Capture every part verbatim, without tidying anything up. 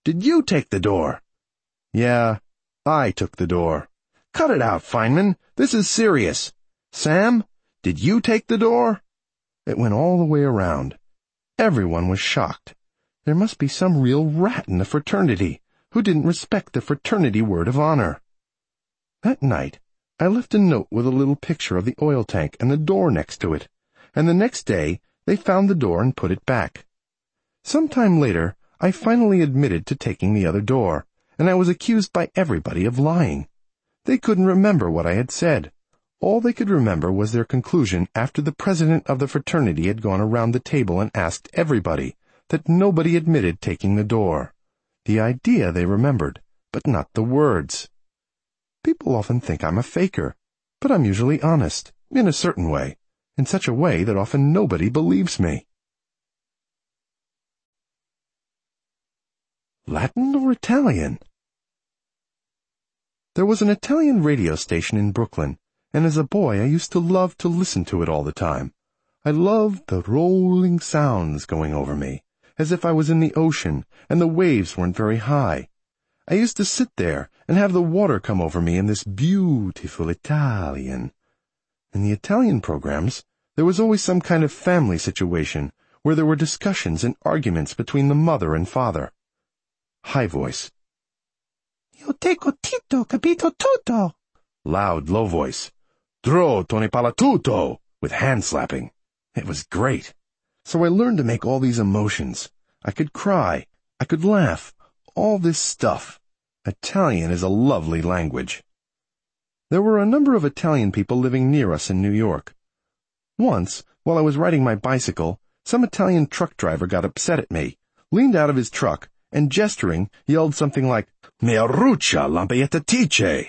Did you take the door? Yeah, I took the door. Cut it out, Feynman. This is serious. Sam, did you take the door? It went all the way around. Everyone was shocked. There must be some real rat in the fraternity who didn't respect the fraternity word of honor. That night, I left a note with a little picture of the oil tank and the door next to it, and the next day they found the door and put it back. Some time later, I finally admitted to taking the other door, and I was accused by everybody of lying. They couldn't remember what I had said. All they could remember was their conclusion after the president of the fraternity had gone around the table and asked everybody that nobody admitted taking the door. The idea they remembered, but not the words. People often think I'm a faker, but I'm usually honest, in a certain way, in such a way that often nobody believes me. Latin or Italian? There was an Italian radio station in Brooklyn, and as a boy I used to love to listen to it all the time. I loved the rolling sounds going over me, as if I was in the ocean and the waves weren't very high. I used to sit there and have the water come over me in this beautiful Italian. In the Italian programs, there was always some kind of family situation where there were discussions and arguments between the mother and father. High voice. Io teco tito, capito tutto. Loud, low voice. Trotto ne parla tutto, with hand slapping. It was great. So I learned to make all these emotions. I could cry. I could laugh. All this stuff. Italian is a lovely language. There were a number of Italian people living near us in New York. Once, while I was riding my bicycle, some Italian truck driver got upset at me, leaned out of his truck, and gesturing, yelled something like, Mearuccia lampietatice.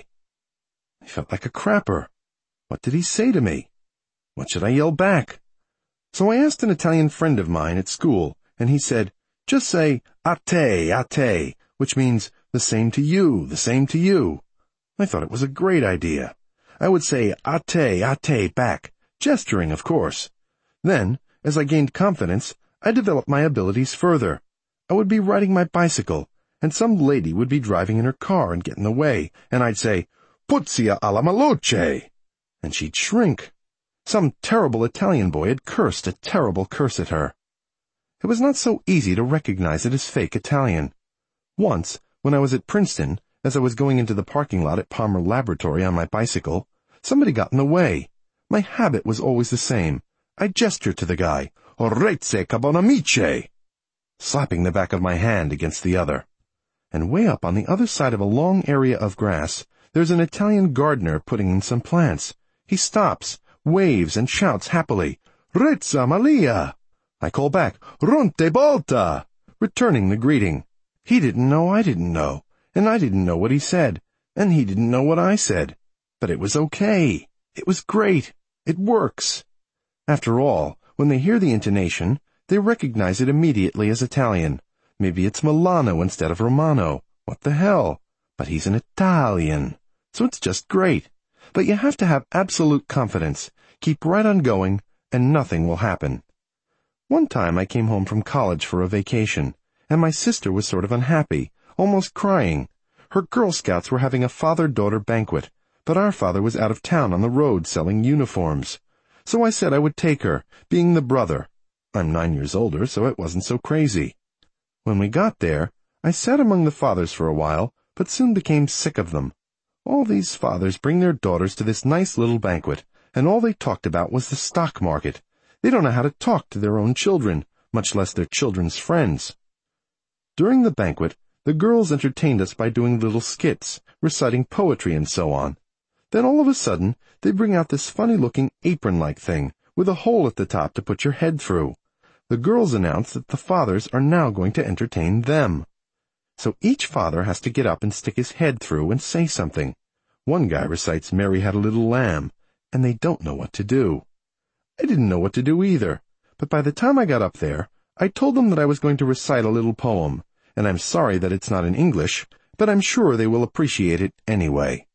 I felt like a crapper. What did he say to me? What should I yell back? So I asked an Italian friend of mine at school, and he said, just say, a te, a te, which means, the same to you, the same to you. I thought it was a great idea. I would say, a te, a te back, gesturing, of course. Then, as I gained confidence, I developed my abilities further. I would be riding my bicycle, and some lady would be driving in her car and get in the way, and I'd say, Puzzia alla maloce, and she'd shrink. Some terrible Italian boy had cursed a terrible curse at her. It was not so easy to recognize it as fake Italian. Once, when I was at Princeton, as I was going into the parking lot at Palmer Laboratory on my bicycle, somebody got in the way. My habit was always the same. I gestured to the guy, Orezze cabonamice, slapping the back of my hand against the other. And way up on the other side of a long area of grass, there's an Italian gardener putting in some plants. He stops, waves, and shouts happily, Rezza Malia! I call back, Ronte Bolta, returning the greeting. He didn't know I didn't know, and I didn't know what he said, and he didn't know what I said. But it was okay. It was great. It works. After all, when they hear the intonation, they recognize it immediately as Italian. Maybe it's Milano instead of Romano. What the hell? But he's an Italian. So it's just great. But you have to have absolute confidence. Keep right on going, and nothing will happen. One time I came home from college for a vacation, and my sister was sort of unhappy, almost crying. Her Girl Scouts were having a father-daughter banquet, but our father was out of town on the road selling uniforms. So I said I would take her, being the brother. I'm nine years older, so it wasn't so crazy. When we got there, I sat among the fathers for a while, but soon became sick of them. All these fathers bring their daughters to this nice little banquet, and all they talked about was the stock market. They don't know how to talk to their own children, much less their children's friends. During the banquet, the girls entertained us by doing little skits, reciting poetry and so on. Then all of a sudden, they bring out this funny-looking apron-like thing, with a hole at the top to put your head through. The girls announce that the fathers are now going to entertain them. So each father has to get up and stick his head through and say something. One guy recites Mary Had a Little Lamb, and they don't know what to do. I didn't know what to do either, but by the time I got up there, I told them that I was going to recite a little poem, and I'm sorry that it's not in English, but I'm sure they will appreciate it anyway.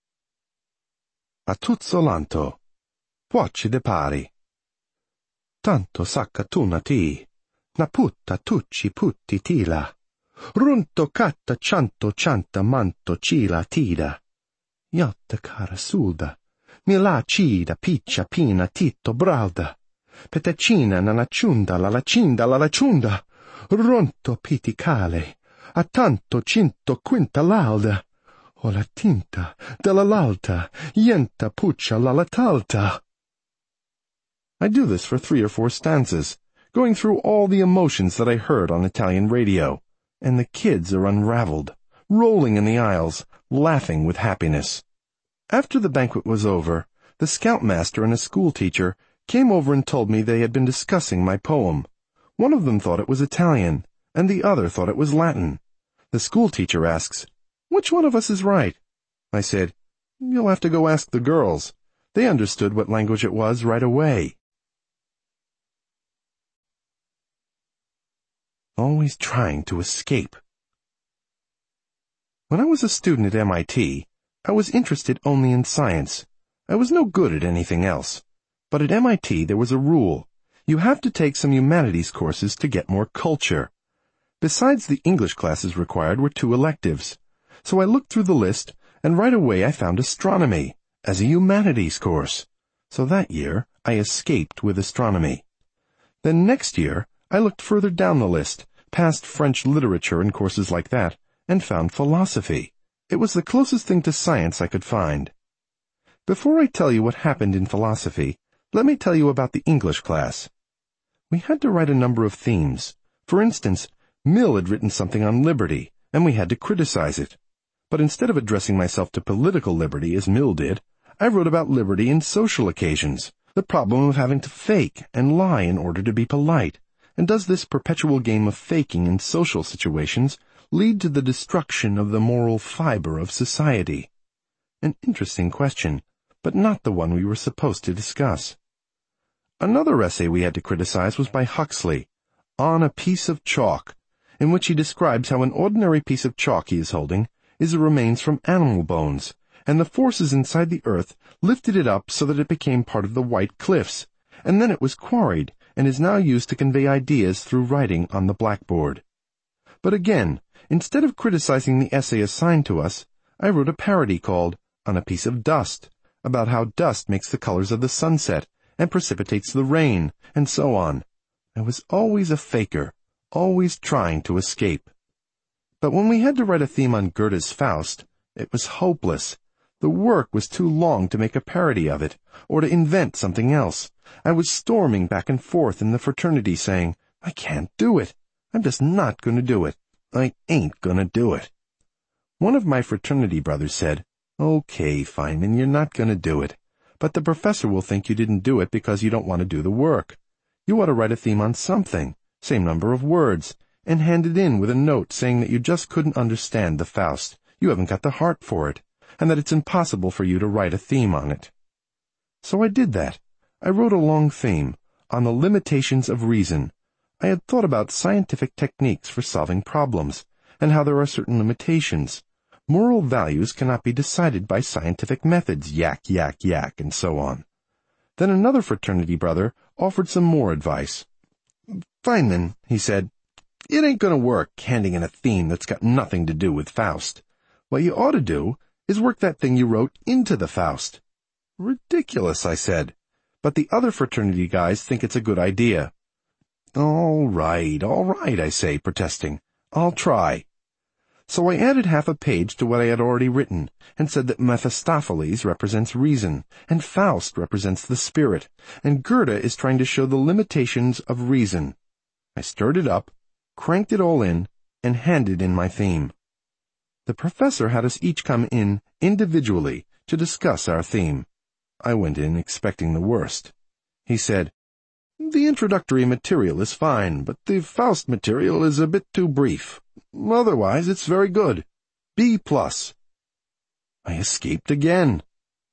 Atuzzolanto, puocci de pari. Tanto sacca tu nati, na putta tucci putti tila, Runto catta cianto cianta manto cila tida. Yotta cara sulda. Mila cida piccia pina titto bralda. Petecina nanacciunda la lacinda la laciunda. Ronto piticale. A tanto cinto quinta l'alda. O la tinta della l'alta. Yenta puccia la latalta. I do this for three or four stanzas, going through all the emotions that I heard on Italian radio, and the kids are unraveled, rolling in the aisles, laughing with happiness. After the banquet was over, the scoutmaster and a schoolteacher came over and told me they had been discussing my poem. One of them thought it was Italian, and the other thought it was Latin. The schoolteacher asks, "Which one of us is right?" I said, "You'll have to go ask the girls. They understood what language it was right away." Always trying to escape. When I was a student at M I T, I was interested only in science. I was no good at anything else. But at M I T there was a rule. You have to take some humanities courses to get more culture. Besides the English classes required were two electives. So I looked through the list, and right away I found astronomy as a humanities course. So that year I escaped with astronomy. Then next year I looked further down the list, past French literature and courses like that, and found philosophy. It was the closest thing to science I could find. Before I tell you what happened in philosophy, let me tell you about the English class. We had to write a number of themes. For instance, Mill had written something on liberty, and we had to criticize it. But instead of addressing myself to political liberty as Mill did, I wrote about liberty in social occasions, the problem of having to fake and lie in order to be polite. And does this perpetual game of faking in social situations lead to the destruction of the moral fiber of society? An interesting question, but not the one we were supposed to discuss. Another essay we had to criticize was by Huxley, On a Piece of Chalk, in which he describes how an ordinary piece of chalk he is holding is the remains from animal bones, and the forces inside the earth lifted it up so that it became part of the White Cliffs, and then it was quarried, and is now used to convey ideas through writing on the blackboard. But again, instead of criticizing the essay assigned to us, I wrote a parody called On a Piece of Dust, about how dust makes the colors of the sunset and precipitates the rain, and so on. I was always a faker, always trying to escape. But when we had to write a theme on Goethe's Faust, it was hopeless. The work was too long to make a parody of it, or to invent something else. I was storming back and forth in the fraternity saying, "I can't do it. I'm just not going to do it. I ain't going to do it." One of my fraternity brothers said, "Okay, Feynman, you're not going to do it. But the professor will think you didn't do it because you don't want to do the work. You ought to write a theme on something, same number of words, and hand it in with a note saying that you just couldn't understand the Faust. You haven't got the heart for it, and that it's impossible for you to write a theme on it." So I did that. I wrote a long theme on the limitations of reason. I had thought about scientific techniques for solving problems, and how there are certain limitations. Moral values cannot be decided by scientific methods, yak, yak, yak, and so on. Then another fraternity brother offered some more advice. "Feynman," he said, "it ain't going to work handing in a theme that's got nothing to do with Faust. What you ought to do is work that thing you wrote into the Faust." "Ridiculous," I said. "But the other fraternity guys think it's a good idea." "All right, all right," I say, protesting. "I'll try." So I added half a page to what I had already written, and said that Mephistopheles represents reason, and Faust represents the spirit, and Goethe is trying to show the limitations of reason. I stirred it up, cranked it all in, and handed in my theme. The professor had us each come in individually to discuss our theme. I went in expecting the worst. He said, "The introductory material is fine, but the Faust material is a bit too brief. Otherwise, it's very good. B plus." I escaped again.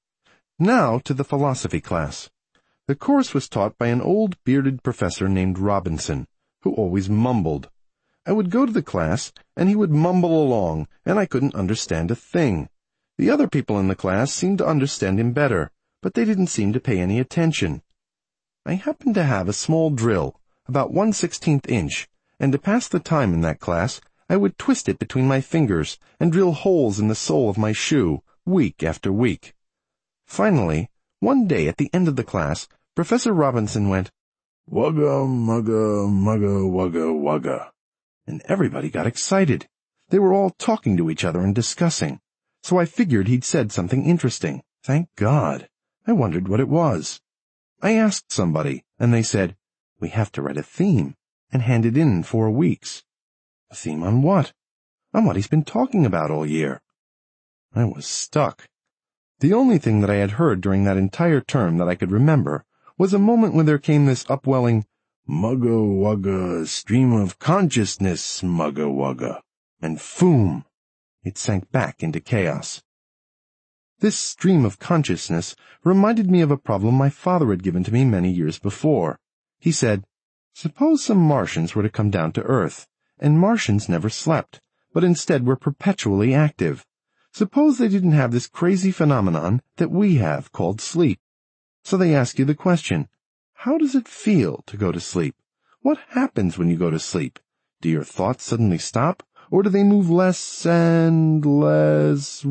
Now to the philosophy class. The course was taught by an old bearded professor named Robinson, who always mumbled. I would go to the class, and he would mumble along, and I couldn't understand a thing. The other people in the class seemed to understand him better, but they didn't seem to pay any attention. I happened to have a small drill, about one sixteenth inch, and to pass the time in that class, I would twist it between my fingers and drill holes in the sole of my shoe, week after week. Finally, one day at the end of the class, Professor Robinson went, "Wugga, mugga, mugga, wugga, wugga." And everybody got excited. They were all talking to each other and discussing. So I figured he'd said something interesting. Thank God. I wondered what it was. I asked somebody, and they said, "We have to write a theme and hand it in in four weeks." A theme on what? On what he's been talking about all year. I was stuck. The only thing that I had heard during that entire term that I could remember was a moment when there came this upwelling, "Mugga wugga, stream of consciousness, mugga wugga," and phoom! It sank back into chaos. This stream of consciousness reminded me of a problem my father had given to me many years before. He said, "Suppose some Martians were to come down to Earth, and Martians never slept, but instead were perpetually active. Suppose they didn't have this crazy phenomenon that we have called sleep. So they ask you the question, how does it feel to go to sleep? What happens when you go to sleep? Do your thoughts suddenly stop, or do they move less and less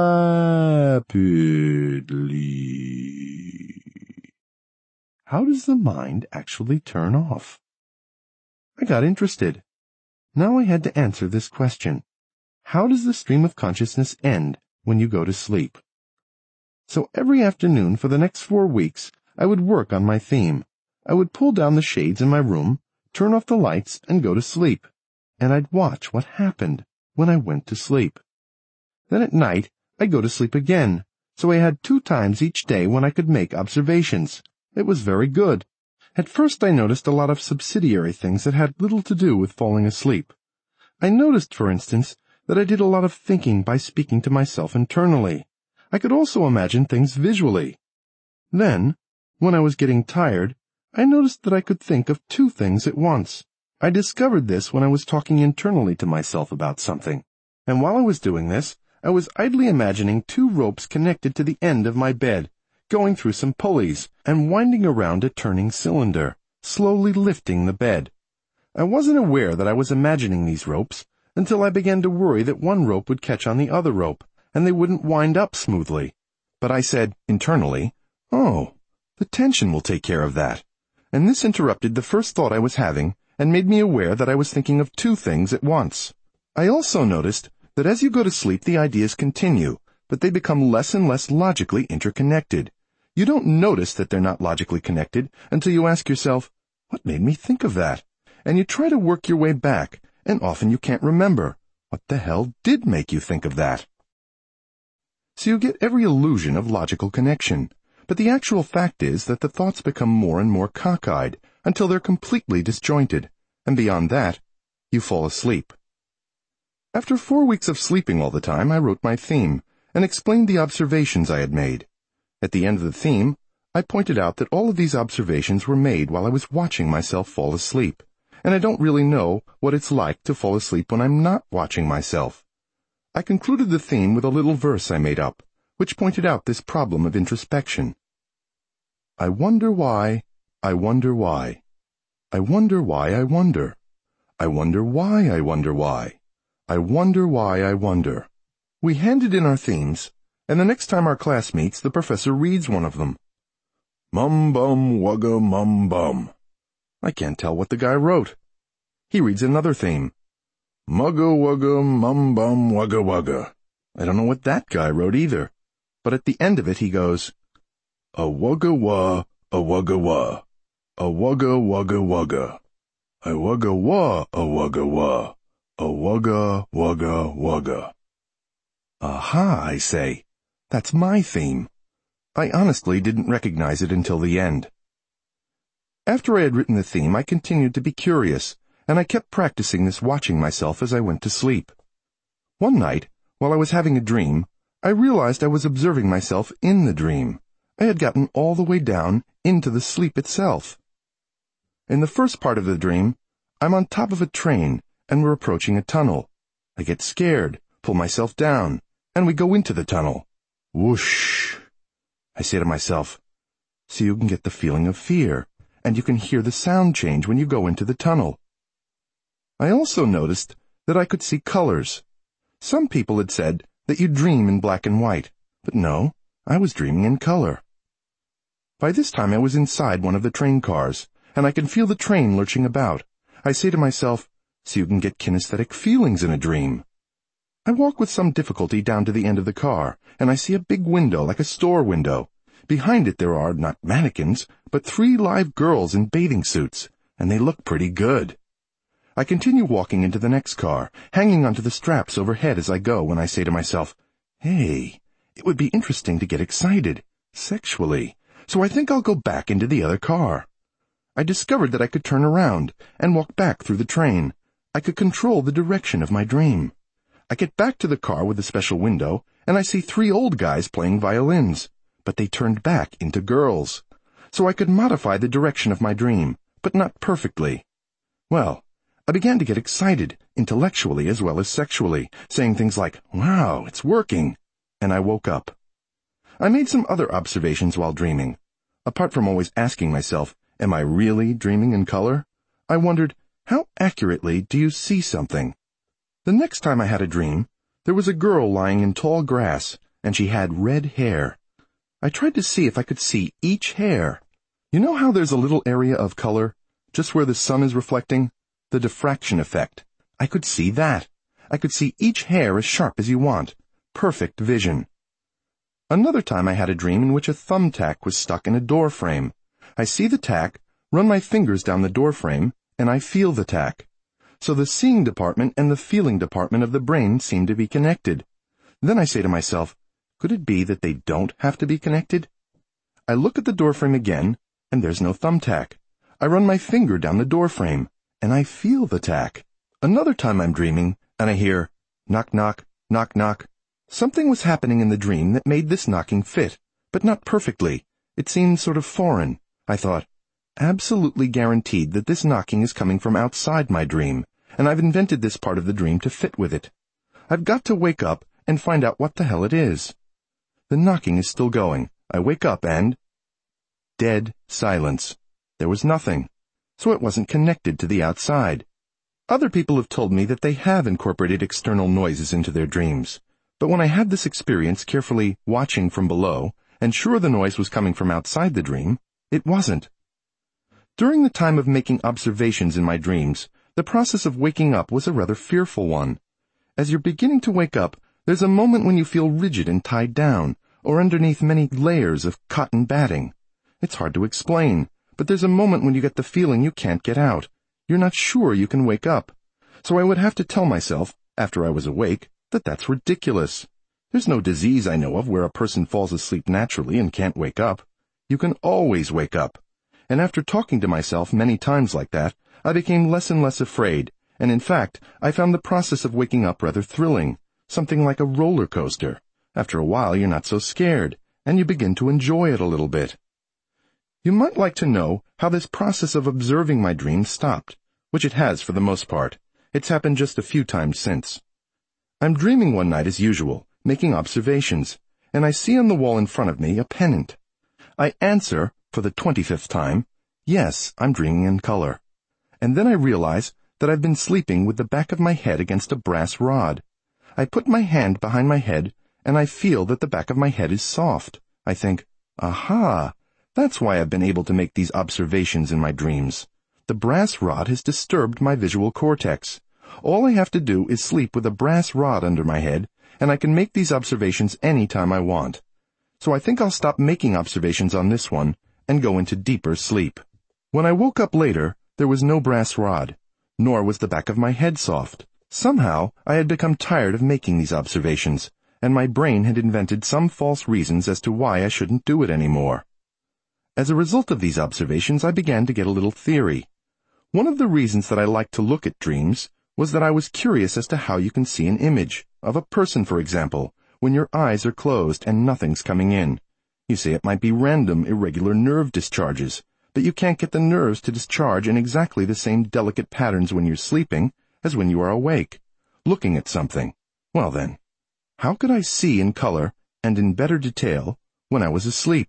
rapidly? How does the mind actually turn off?" I got interested. Now I had to answer this question. How does the stream of consciousness end when you go to sleep? So every afternoon for the next four weeks, I would work on my theme. I would pull down the shades in my room, turn off the lights, and go to sleep. And I'd watch what happened when I went to sleep. Then at night, I'd go to sleep again, so I had two times each day when I could make observations. It was very good. At first I noticed a lot of subsidiary things that had little to do with falling asleep. I noticed, for instance, that I did a lot of thinking by speaking to myself internally. I could also imagine things visually. Then, when I was getting tired, I noticed that I could think of two things at once. I discovered this when I was talking internally to myself about something. And while I was doing this, I was idly imagining two ropes connected to the end of my bed, going through some pulleys, and winding around a turning cylinder, slowly lifting the bed. I wasn't aware that I was imagining these ropes until I began to worry that one rope would catch on the other rope, and they wouldn't wind up smoothly. But I said, internally, "Oh, the tension will take care of that." And this interrupted the first thought I was having, and made me aware that I was thinking of two things at once. I also noticed that as you go to sleep, the ideas continue, but they become less and less logically interconnected. You don't notice that they're not logically connected until you ask yourself, "What made me think of that?" And you try to work your way back, and often you can't remember. What the hell did make you think of that? So you get every illusion of logical connection, but the actual fact is that the thoughts become more and more cockeyed until they're completely disjointed, and beyond that, you fall asleep. After four weeks of sleeping all the time, I wrote my theme and explained the observations I had made. At the end of the theme, I pointed out that all of these observations were made while I was watching myself fall asleep, and I don't really know what it's like to fall asleep when I'm not watching myself. I concluded the theme with a little verse I made up, which pointed out this problem of introspection. I wonder why, I wonder why. I wonder why I wonder. I wonder why I wonder why. I wonder why I wonder. We handed in our themes, and the next time our class meets, the professor reads one of them. Mum bum wugga mum bum. I can't tell what the guy wrote. He reads another theme. Mugga wugga mum bum wugga wugga. I don't know what that guy wrote either. But at the end of it he goes, a wugga wah, a wugga wah. A wugga wugga wugga. A wugga wah, a wugga wah. A wugga wugga wugga. Aha, I say. That's my theme. I honestly didn't recognize it until the end. After I had written the theme, I continued to be curious, and I kept practicing this watching myself as I went to sleep. One night, while I was having a dream, I realized I was observing myself in the dream. I had gotten all the way down into the sleep itself. In the first part of the dream, I'm on top of a train, and we're approaching a tunnel. I get scared, pull myself down, and we go into the tunnel. Whoosh! I say to myself, so you can get the feeling of fear, and you can hear the sound change when you go into the tunnel. I also noticed that I could see colors. Some people had said that you dream in black and white, but no, I was dreaming in color. By this time I was inside one of the train cars, and I can feel the train lurching about. I say to myself, so you can get kinesthetic feelings in a dream. I walk with some difficulty down to the end of the car, and I see a big window like a store window. Behind it there are, not mannequins, but three live girls in bathing suits, and they look pretty good. I continue walking into the next car, hanging onto the straps overhead as I go, when I say to myself, hey, it would be interesting to get excited, sexually, so I think I'll go back into the other car. I discovered that I could turn around and walk back through the train. I could control the direction of my dream. I get back to the car with the special window, and I see three old guys playing violins, but they turned back into girls. So I could modify the direction of my dream, but not perfectly. Well, I began to get excited, intellectually as well as sexually, saying things like, wow, it's working, and I woke up. I made some other observations while dreaming. Apart from always asking myself, am I really dreaming in color? I wondered, how accurately do you see something? The next time I had a dream, there was a girl lying in tall grass, and she had red hair. I tried to see if I could see each hair. You know how there's a little area of color, just where the sun is reflecting? The diffraction effect. I could see that. I could see each hair as sharp as you want. Perfect vision. Another time I had a dream in which a thumbtack was stuck in a door frame. I see the tack, run my fingers down the door frame, and I feel the tack. So the seeing department and the feeling department of the brain seem to be connected. Then I say to myself, could it be that they don't have to be connected? I look at the doorframe again, and there's no thumbtack. I run my finger down the doorframe, and I feel the tack. Another time I'm dreaming, and I hear, knock knock, knock knock. Something was happening in the dream that made this knocking fit, but not perfectly. It seemed sort of foreign. I thought, absolutely guaranteed that this knocking is coming from outside my dream, and I've invented this part of the dream to fit with it. I've got to wake up and find out what the hell it is. The knocking is still going. I wake up and... dead silence. There was nothing. So it wasn't connected to the outside. Other people have told me that they have incorporated external noises into their dreams. But when I had this experience carefully watching from below, and sure the noise was coming from outside the dream, it wasn't. During the time of making observations in my dreams, the process of waking up was a rather fearful one. As you're beginning to wake up, there's a moment when you feel rigid and tied down, or underneath many layers of cotton batting. It's hard to explain, but there's a moment when you get the feeling you can't get out. You're not sure you can wake up. So I would have to tell myself, after I was awake, that that's ridiculous. There's no disease I know of where a person falls asleep naturally and can't wake up. You can always wake up. And after talking to myself many times like that, I became less and less afraid, and in fact, I found the process of waking up rather thrilling, something like a roller coaster. After a while, you're not so scared, and you begin to enjoy it a little bit. You might like to know how this process of observing my dreams stopped, which it has for the most part. It's happened just a few times since. I'm dreaming one night as usual, making observations, and I see on the wall in front of me a pennant. I answer, for the twenty-fifth time, yes, I'm dreaming in color. And then I realize that I've been sleeping with the back of my head against a brass rod. I put my hand behind my head, and I feel that the back of my head is soft. I think, aha, that's why I've been able to make these observations in my dreams. The brass rod has disturbed my visual cortex. All I have to do is sleep with a brass rod under my head, and I can make these observations any time I want. So I think I'll stop making observations on this one and go into deeper sleep. When I woke up later, there was no brass rod, nor was the back of my head soft. Somehow, I had become tired of making these observations, and my brain had invented some false reasons as to why I shouldn't do it anymore. As a result of these observations, I began to get a little theory. One of the reasons that I liked to look at dreams was that I was curious as to how you can see an image, of a person, for example, when your eyes are closed and nothing's coming in. You say it might be random, irregular nerve discharges, but you can't get the nerves to discharge in exactly the same delicate patterns when you're sleeping as when you are awake, looking at something. Well then, how could I see in color and in better detail when I was asleep?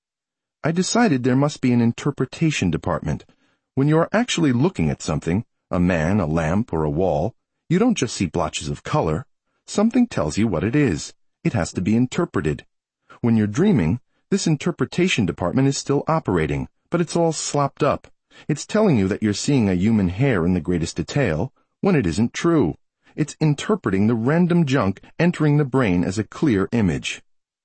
I decided there must be an interpretation department. When you are actually looking at something, a man, a lamp, or a wall, You don't just see blotches of color. Something tells you what it is. It has to be interpreted. When you're dreaming, this interpretation department is still operating, but it's all slopped up. It's telling you that you're seeing a human hair in the greatest detail, when it isn't true. It's interpreting the random junk entering the brain as a clear image.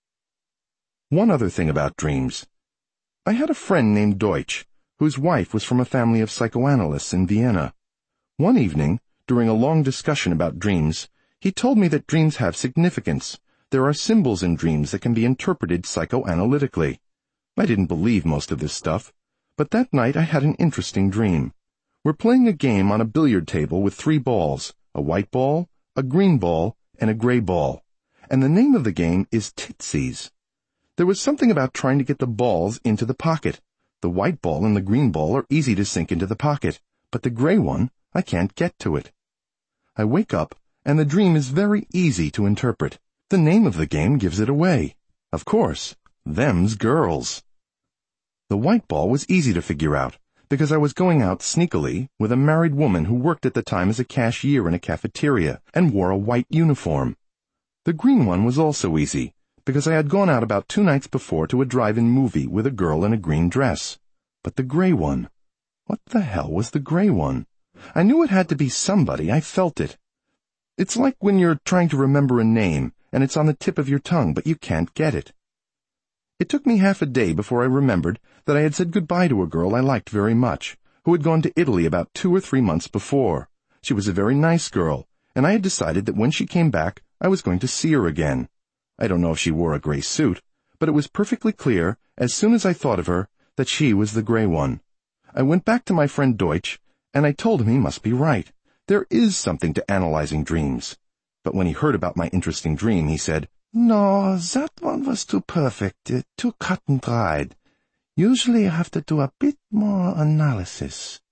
One other thing about dreams. I had a friend named Deutsch, whose wife was from a family of psychoanalysts in Vienna. One evening, during a long discussion about dreams, he told me that dreams have significance. There are symbols in dreams that can be interpreted psychoanalytically. I didn't believe most of this stuff, but that night I had an interesting dream. We're playing a game on a billiard table with three balls, a white ball, a green ball, and a gray ball. And the name of the game is Tootsies. There was something about trying to get the balls into the pocket. The white ball and the green ball are easy to sink into the pocket, but the gray one, I can't get to it. I wake up, and the dream is very easy to interpret. The name of the game gives it away. Of course, them's girls. The white ball was easy to figure out, because I was going out sneakily with a married woman who worked at the time as a cashier in a cafeteria and wore a white uniform. The green one was also easy, because I had gone out about two nights before to a drive-in movie with a girl in a green dress. But the gray one, what the hell was the gray one? I knew it had to be somebody. I felt it. It's like when you're trying to remember a name, and it's on the tip of your tongue, but you can't get it. It took me half a day before I remembered that I had said goodbye to a girl I liked very much, who had gone to Italy about two or three months before. She was a very nice girl, and I had decided that when she came back, I was going to see her again. I don't know if she wore a gray suit, but it was perfectly clear, as soon as I thought of her, that she was the gray one. I went back to my friend Deutsch, and I told him he must be right. There is something to analyzing dreams. But when he heard about my interesting dream, he said, "No, that one was too perfect, uh, too cut and dried. Usually you have to do a bit more analysis."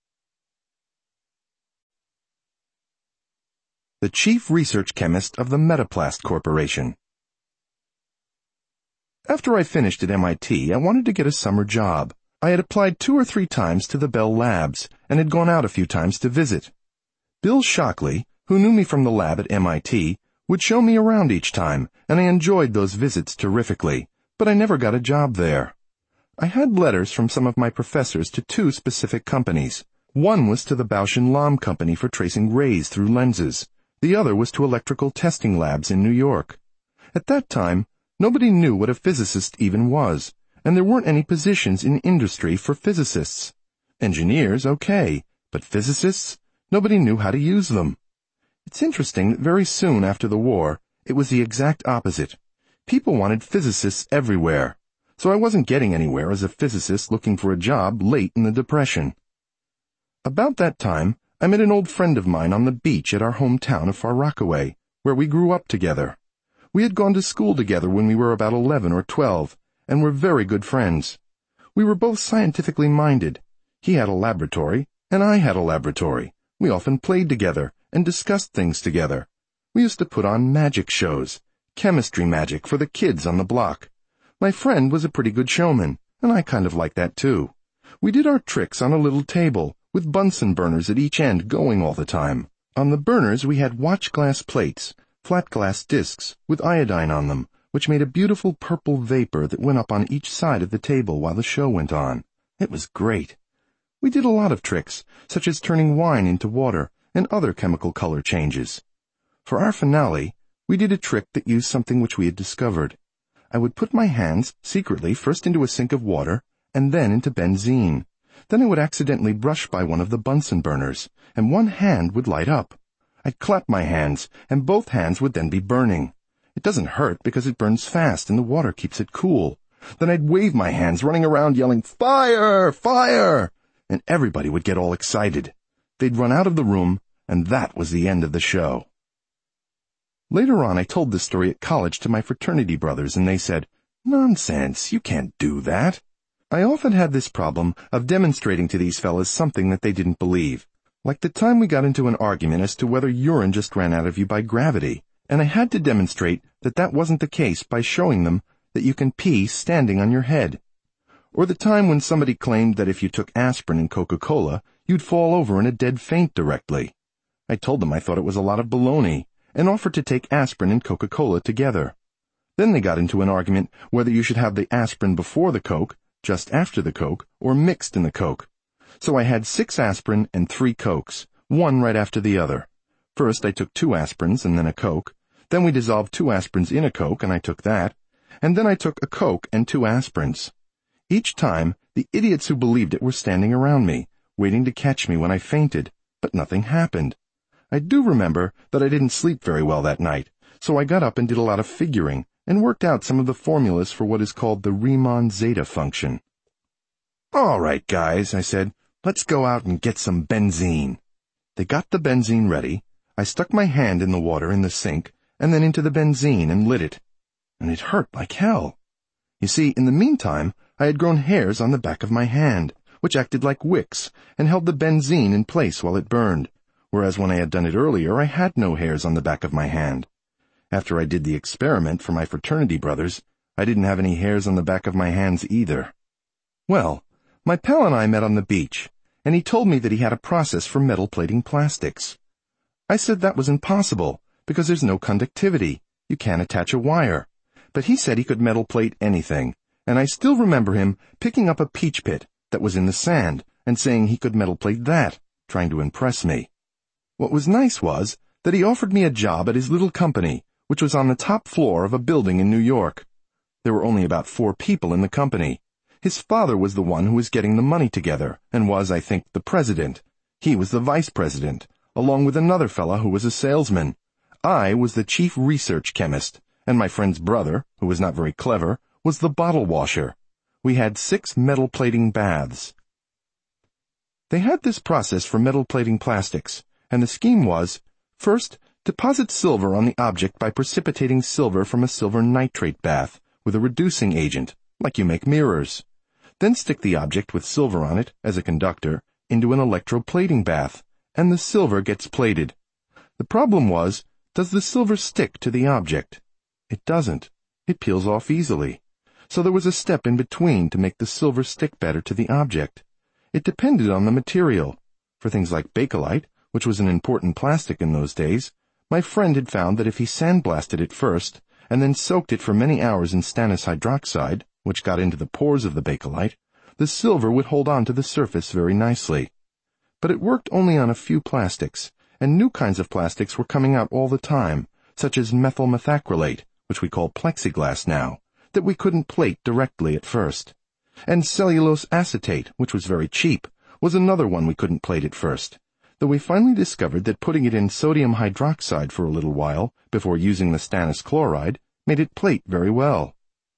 The chief research chemist of the Metaplast Corporation. After I finished at M I T, I wanted to get a summer job. I had applied two or three times to the Bell Labs and had gone out a few times to visit. Bill Shockley, who knew me from the lab at M I T, would show me around each time, and I enjoyed those visits terrifically, but I never got a job there. I had letters from some of my professors to two specific companies. One was to the Bausch and Lomb company for tracing rays through lenses. The other was to electrical testing labs in New York. At that time, nobody knew what a physicist even was, and there weren't any positions in industry for physicists. Engineers, okay, but physicists? Nobody knew how to use them. It's interesting that very soon after the war, it was the exact opposite. People wanted physicists everywhere, so I wasn't getting anywhere as a physicist looking for a job late in the Depression. About that time, I met an old friend of mine on the beach at our hometown of Far Rockaway, where we grew up together. We had gone to school together when we were about eleven or twelve, and were very good friends. We were both scientifically minded. He had a laboratory, and I had a laboratory. We often played together and discussed things together. We used to put on magic shows, chemistry magic for the kids on the block. My friend was a pretty good showman, and I kind of liked that too. We did our tricks on a little table, with Bunsen burners at each end going all the time. On the burners we had watch glass plates, flat glass discs, with iodine on them, which made a beautiful purple vapor that went up on each side of the table while the show went on. It was great. We did a lot of tricks, such as turning wine into water, and other chemical color changes. For our finale, we did a trick that used something which we had discovered. I would put my hands, secretly, first into a sink of water, and then into benzene. Then I would accidentally brush by one of the Bunsen burners, and one hand would light up. I'd clap my hands, and both hands would then be burning. It doesn't hurt because it burns fast and the water keeps it cool. Then I'd wave my hands, running around yelling, "Fire! Fire!" And everybody would get all excited. They'd run out of the room, and that was the end of the show. Later on, I told this story at college to my fraternity brothers, and they said, "Nonsense, you can't do that." I often had this problem of demonstrating to these fellas something that they didn't believe. Like the time we got into an argument as to whether urine just ran out of you by gravity, and I had to demonstrate that that wasn't the case by showing them that you can pee standing on your head. Or the time when somebody claimed that if you took aspirin and Coca-Cola, you'd fall over in a dead faint directly. I told them I thought it was a lot of baloney, and offered to take aspirin and Coca-Cola together. Then they got into an argument whether you should have the aspirin before the Coke, just after the Coke, or mixed in the Coke. So I had six aspirin and three Cokes, one right after the other. First I took two aspirins and then a Coke. Then we dissolved two aspirins in a Coke, and I took that. And then I took a Coke and two aspirins. Each time, the idiots who believed it were standing around me, waiting to catch me when I fainted, but nothing happened. I do remember that I didn't sleep very well that night, so I got up and did a lot of figuring, and worked out some of the formulas for what is called the Riemann zeta function. "All right, guys," I said, "let's go out and get some benzene." They got the benzene ready. I stuck my hand in the water in the sink, and then into the benzene and lit it. And it hurt like hell. You see, in the meantime, I had grown hairs on the back of my hand, which acted like wicks, and held the benzene in place while it burned, whereas when I had done it earlier, I had no hairs on the back of my hand. After I did the experiment for my fraternity brothers, I didn't have any hairs on the back of my hands either. Well, my pal and I met on the beach, and he told me that he had a process for metal plating plastics. I said that was impossible, because there's no conductivity. You can't attach a wire. But he said he could metal plate anything, and I still remember him picking up a peach pit that was in the sand and saying he could metal plate that, trying to impress me. What was nice was that he offered me a job at his little company, which was on the top floor of a building in New York. There were only about four people in the company. His father was the one who was getting the money together, and was, I think, the president. He was the vice president, along with another fella who was a salesman. I was the chief research chemist, and my friend's brother, who was not very clever, was the bottle washer. We had six metal plating baths. They had this process for metal plating plastics, and the scheme was, first, deposit silver on the object by precipitating silver from a silver nitrate bath with a reducing agent, like you make mirrors. Then stick the object with silver on it, as a conductor, into an electroplating bath, and the silver gets plated. The problem was, does the silver stick to the object? It doesn't. It peels off easily. So there was a step in between to make the silver stick better to the object. It depended on the material. For things like Bakelite, which was an important plastic in those days, my friend had found that if he sandblasted it first, and then soaked it for many hours in stannous hydroxide, which got into the pores of the Bakelite, the silver would hold on to the surface very nicely. But it worked only on a few plastics, and new kinds of plastics were coming out all the time, such as methyl methacrylate, which we call plexiglass now, that we couldn't plate directly at first. And cellulose acetate, which was very cheap, was another one we couldn't plate at first, though we finally discovered that putting it in sodium hydroxide for a little while, before using the stannous chloride, made it plate very well.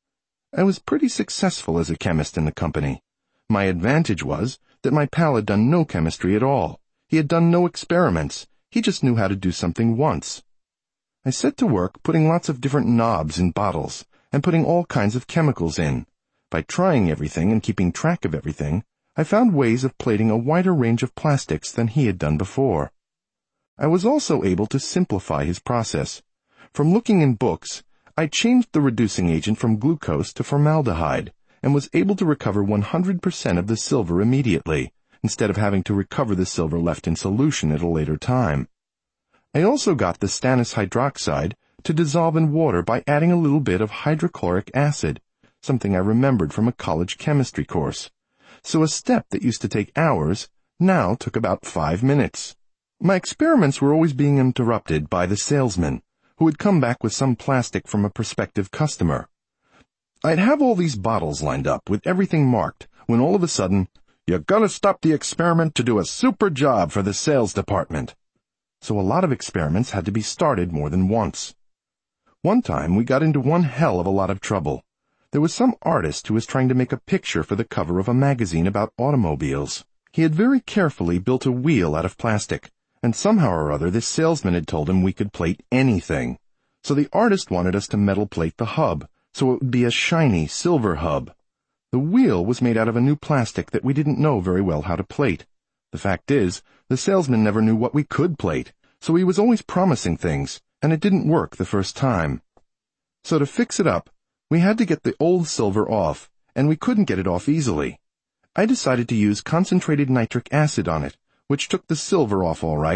I was pretty successful as a chemist in the company. My advantage was that my pal had done no chemistry at all. He had done no experiments. He just knew how to do something once. I set to work putting lots of different knobs in bottles, and putting all kinds of chemicals in. By trying everything and keeping track of everything, I found ways of plating a wider range of plastics than he had done before. I was also able to simplify his process. From looking in books, I changed the reducing agent from glucose to formaldehyde, and was able to recover one hundred percent of the silver immediately, instead of having to recover the silver left in solution at a later time. I also got the stannous hydroxide to dissolve in water by adding a little bit of hydrochloric acid, something I remembered from a college chemistry course. So a step that used to take hours now took about five minutes. My experiments were always being interrupted by the salesman, who would come back with some plastic from a prospective customer. I'd have all these bottles lined up with everything marked, when all of a sudden, "You're gonna stop the experiment to do a super job for the sales department." So a lot of experiments had to be started more than once. One time we got into one hell of a lot of trouble. There was some artist who was trying to make a picture for the cover of a magazine about automobiles. He had very carefully built a wheel out of plastic, and somehow or other this salesman had told him we could plate anything. So the artist wanted us to metal plate the hub, so it would be a shiny silver hub. The wheel was made out of a new plastic that we didn't know very well how to plate. The fact is, the salesman never knew what we could plate, so he was always promising things, and it didn't work the first time. So to fix it up, we had to get the old silver off, and we couldn't get it off easily. I decided to use concentrated nitric acid on it, which took the silver off all right,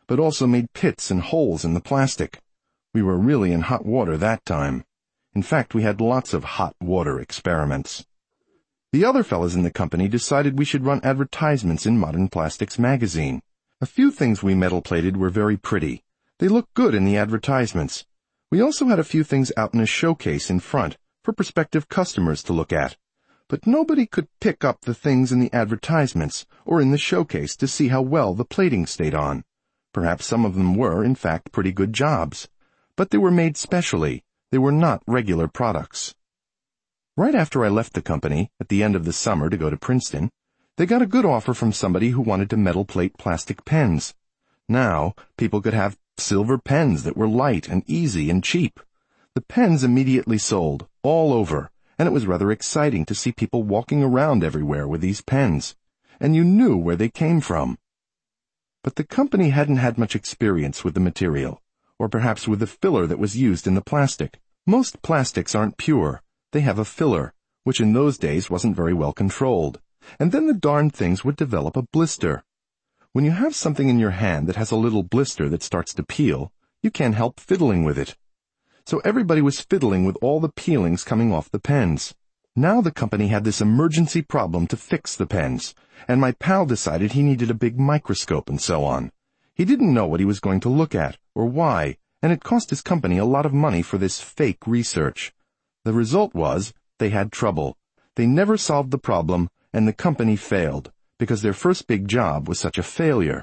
but also made pits and holes in the plastic. We were really in hot water that time. In fact, we had lots of hot water experiments. The other fellas in the company decided we should run advertisements in Modern Plastics magazine. A few things we metal plated were very pretty. They looked good in the advertisements. We also had a few things out in a showcase in front for prospective customers to look at. But nobody could pick up the things in the advertisements or in the showcase to see how well the plating stayed on. Perhaps some of them were, in fact, pretty good jobs. But they were made specially. They were not regular products. Right after I left the company, at the end of the summer to go to Princeton, they got a good offer from somebody who wanted to metal plate plastic pens. Now, people could have silver pens that were light and easy and cheap. The pens immediately sold, all over, and it was rather exciting to see people walking around everywhere with these pens. And you knew where they came from. But the company hadn't had much experience with the material, or perhaps with the filler that was used in the plastic. Most plastics aren't pure. They have a filler, which in those days wasn't very well controlled. And then the darn things would develop a blister. When you have something in your hand that has a little blister that starts to peel, you can't help fiddling with it. So everybody was fiddling with all the peelings coming off the pens. Now the company had this emergency problem to fix the pens, and my pal decided he needed a big microscope and so on. He didn't know what he was going to look at, or why, and it cost his company a lot of money for this fake research. The result was, they had trouble. They never solved the problem, and the company failed, because their first big job was such a failure.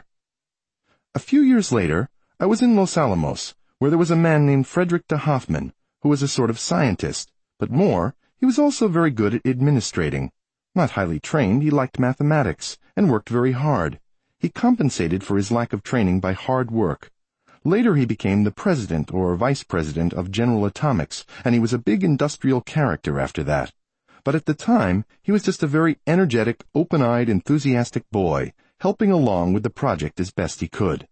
A few years later, I was in Los Alamos, where there was a man named Frederick de Hoffman, who was a sort of scientist, but more, he was also very good at administrating. Not highly trained, he liked mathematics, and worked very hard. He compensated for his lack of training by hard work. Later he became the president or vice president of General Atomics, and he was a big industrial character after that. But at the time, he was just a very energetic, open-eyed, enthusiastic boy, helping along with the project as best he could.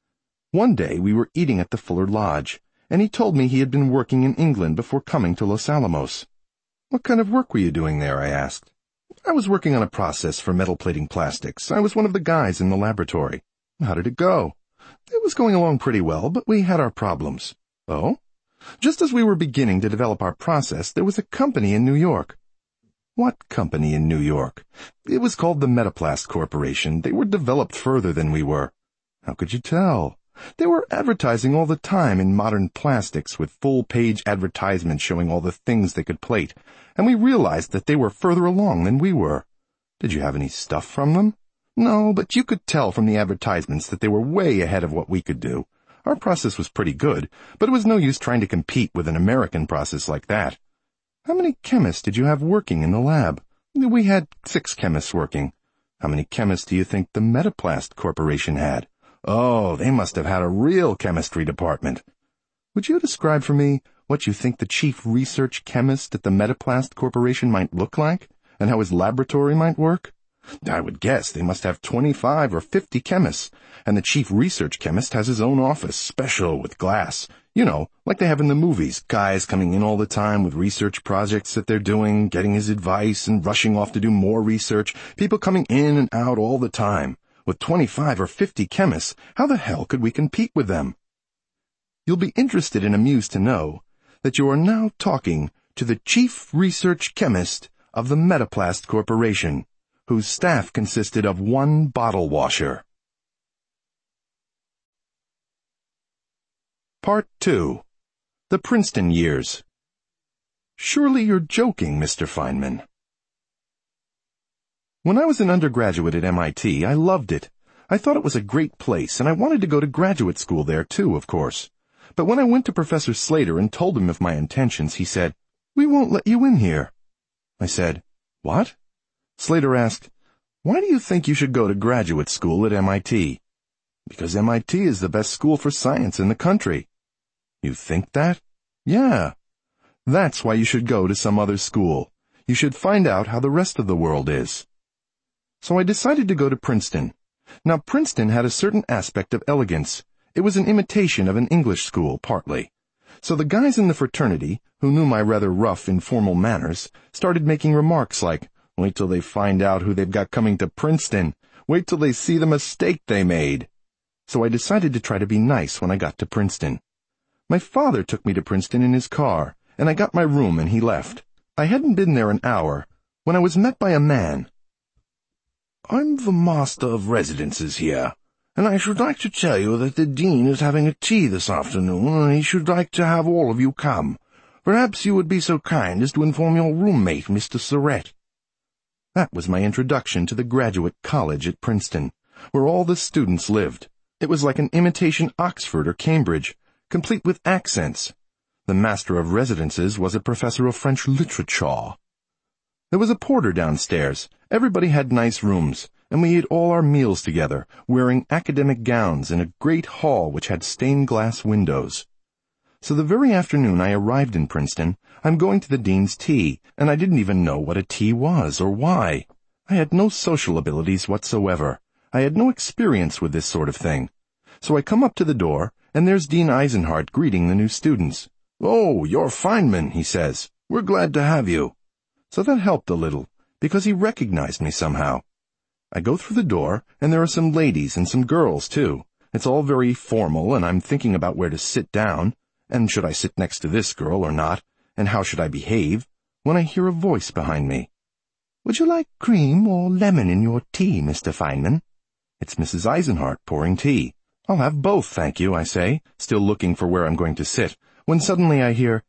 One day we were eating at the Fuller Lodge, and he told me he had been working in England before coming to Los Alamos. "What kind of work were you doing there?" I asked. "I was working on a process for metal plating plastics. I was one of the guys in the laboratory." "How did it go?" "It was going along pretty well, but we had our problems." "Oh?" "Just as we were beginning to develop our process, there was a company in New York." "What company in New York?" "It was called the Metaplast Corporation. They were developed further than we were." "How could you tell?" "They were advertising all the time in Modern Plastics with full-page advertisements showing all the things they could plate, and we realized that they were further along than we were." "Did you have any stuff from them?" "No, but you could tell from the advertisements that they were way ahead of what we could do. Our process was pretty good, but it was no use trying to compete with an American process like that." "How many chemists did you have working in the lab?" "We had six chemists working." "How many chemists do you think the Metaplast Corporation had?" "Oh, they must have had a real chemistry department." "Would you describe for me what you think the chief research chemist at the Metaplast Corporation might look like, and how his laboratory might work?" "I would guess they must have twenty-five or fifty chemists, and the chief research chemist has his own office, special with glass. You know, like they have in the movies, guys coming in all the time with research projects that they're doing, getting his advice and rushing off to do more research, people coming in and out all the time. With twenty-five or fifty chemists, how the hell could we compete with them?" You'll be interested and amused to know that you are now talking to the chief research chemist of the Metaplast Corporation, whose staff consisted of one bottle washer. Part two. The Princeton Years. Surely you're joking, Mister Feynman. When I was an undergraduate at M I T, I loved it. I thought it was a great place, and I wanted to go to graduate school there too, of course. But when I went to Professor Slater and told him of my intentions, he said, "We won't let you in here." I said, "What?" Slater asked, "Why do you think you should go to graduate school at M I T?" "Because M I T is the best school for science in the country." "You think that?" "Yeah. That's why you should go to some other school. You should find out how the rest of the world is." So I decided to go to Princeton. Now, Princeton had a certain aspect of elegance. It was an imitation of an English school, partly. So the guys in the fraternity, who knew my rather rough, informal manners, started making remarks like, "Wait till they find out who they've got coming to Princeton. Wait till they see the mistake they made." so I decided to try to be nice when I got to Princeton. My father took me to Princeton in his car, and I got my room and he left. I hadn't been there an hour when I was met by a man. "I'm the master of residences here, and I should like to tell you that the dean is having a tea this afternoon, and he should like to have all of you come. Perhaps you would be so kind as to inform your roommate, Mister Surratt." That was my introduction to the graduate college at Princeton, where all the students lived. It was like an imitation Oxford or Cambridge, complete with accents. The master of residences was a professor of French literature. There was a porter downstairs. Everybody had nice rooms, and we ate all our meals together, wearing academic gowns in a great hall which had stained glass windows. So the very afternoon I arrived in Princeton, I'm going to the dean's tea, and I didn't even know what a tea was or why. I had no social abilities whatsoever. I had no experience with this sort of thing. So I come up to the door, and there's Dean Eisenhardt greeting the new students. "Oh, you're Feynman," he says. "We're glad to have you." So that helped a little, because he recognized me somehow. I go through the door, and there are some ladies and some girls, too. It's all very formal, and I'm thinking about where to sit down, and should I sit next to this girl or not, and how should I behave, when I hear a voice behind me. "Would you like cream or lemon in your tea, Mister Feynman?" It's Missus Eisenhardt pouring tea. "I'll have both, thank you," I say, still looking for where I'm going to sit, when suddenly I hear,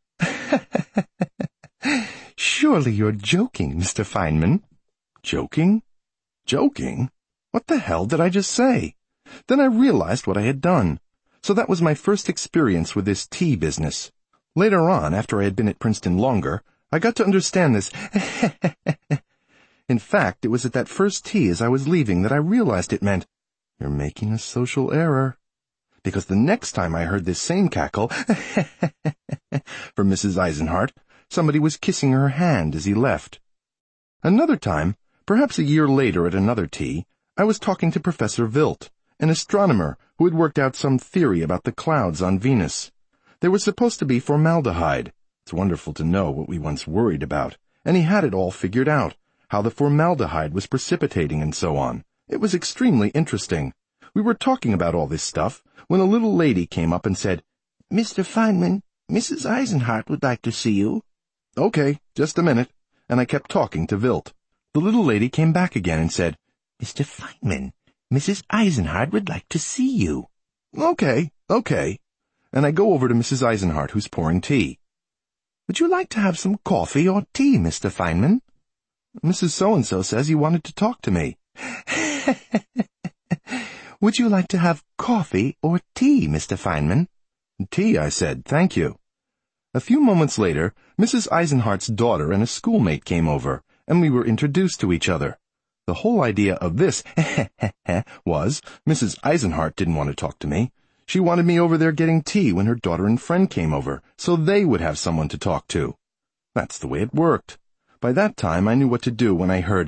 "Surely you're joking, Mister Feynman." Joking? Joking? What the hell did I just say? Then I realized what I had done. So that was my first experience with this tea business. Later on, after I had been at Princeton longer, I got to understand this. In fact, it was at that first tea as I was leaving that I realized it meant, "You're making a social error." Because the next time I heard this same cackle from Missus Eisenhardt, somebody was kissing her hand as he left. Another time, perhaps a year later at another tea, I was talking to Professor Wilt, an astronomer who had worked out some theory about the clouds on Venus. There was supposed to be formaldehyde. It's wonderful to know what we once worried about. And he had it all figured out, how the formaldehyde was precipitating and so on. It was extremely interesting. We were talking about all this stuff when a little lady came up and said, "Mister Feynman, Missus Eisenhardt would like to see you." "Okay, just a minute." And I kept talking to Wilt. The little lady came back again and said, "Mister Feynman, Missus Eisenhardt would like to see you." "Okay, okay." And I go over to Missus Eisenhardt, who's pouring tea. "Would you like to have some coffee or tea, Mister Feynman?" "Missus So-and-so says you wanted to talk to me." "Would you like to have coffee or tea, Mister Feynman?" "Tea," I said, "thank you." A few moments later, Missus Eisenhardt's daughter and a schoolmate came over, and we were introduced to each other. The whole idea of this was, Missus Eisenhardt didn't want to talk to me. She wanted me over there getting tea when her daughter and friend came over, so they would have someone to talk to. That's the way it worked. By that time, I knew what to do when I heard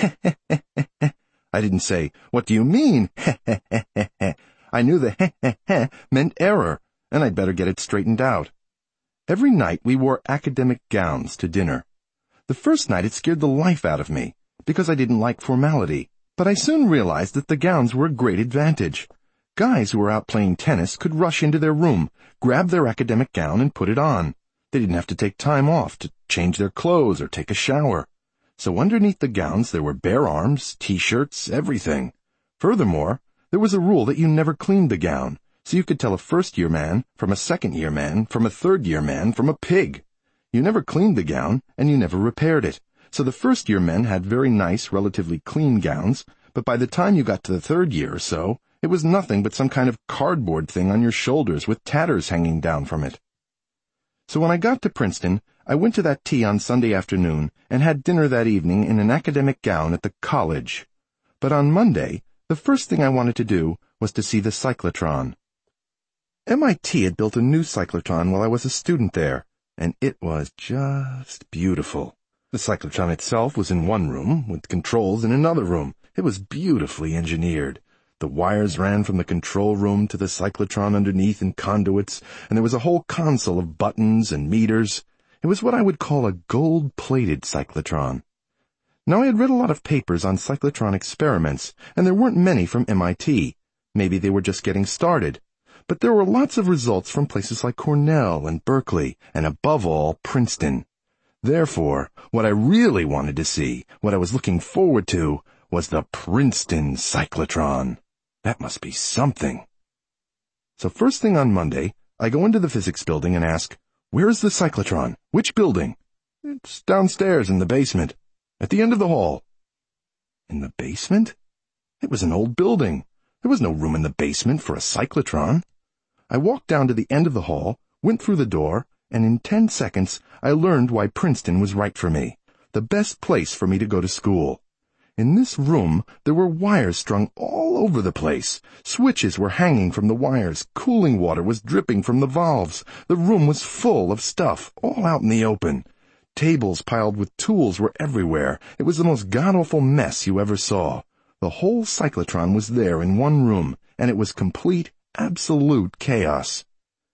I didn't say, "What do you mean?" I knew the meant error, and I'd better get it straightened out. Every night we wore academic gowns to dinner. The first night it scared the life out of me, because I didn't like formality, but I soon realized that the gowns were a great advantage. Guys who were out playing tennis could rush into their room, grab their academic gown and put it on. They didn't have to take time off to change their clothes or take a shower. So underneath the gowns there were bare arms, t-shirts, everything. Furthermore, there was a rule that you never cleaned the gown, so you could tell a first-year man from a second-year man from a third-year man from a pig. You never cleaned the gown, and you never repaired it. So the first-year men had very nice, relatively clean gowns, but by the time you got to the third year or so, it was nothing but some kind of cardboard thing on your shoulders with tatters hanging down from it. So when I got to Princeton, I went to that tea on Sunday afternoon and had dinner that evening in an academic gown at the college. But on Monday, the first thing I wanted to do was to see the cyclotron. M I T had built a new cyclotron while I was a student there, and it was just beautiful. The cyclotron itself was in one room, with controls in another room. It was beautifully engineered. The wires ran from the control room to the cyclotron underneath in conduits, and there was a whole console of buttons and meters. It was what I would call a gold-plated cyclotron. Now I had read a lot of papers on cyclotron experiments, and there weren't many from M I T. Maybe they were just getting started. But there were lots of results from places like Cornell and Berkeley, and above all, Princeton. Therefore, what I really wanted to see, what I was looking forward to, was the Princeton cyclotron. That must be something. So first thing on Monday, I go into the physics building and ask, "Where's the cyclotron? Which building?" "It's downstairs in the basement, at the end of the hall." In the basement? It was an old building. There was no room in the basement for a cyclotron. I walked down to the end of the hall, went through the door, and in ten seconds I learned why Princeton was right for me, the best place for me to go to school. In this room, there were wires strung all over the place. Switches were hanging from the wires. Cooling water was dripping from the valves. The room was full of stuff, all out in the open. Tables piled with tools were everywhere. It was the most god-awful mess you ever saw. The whole cyclotron was there in one room, and it was complete, absolute chaos.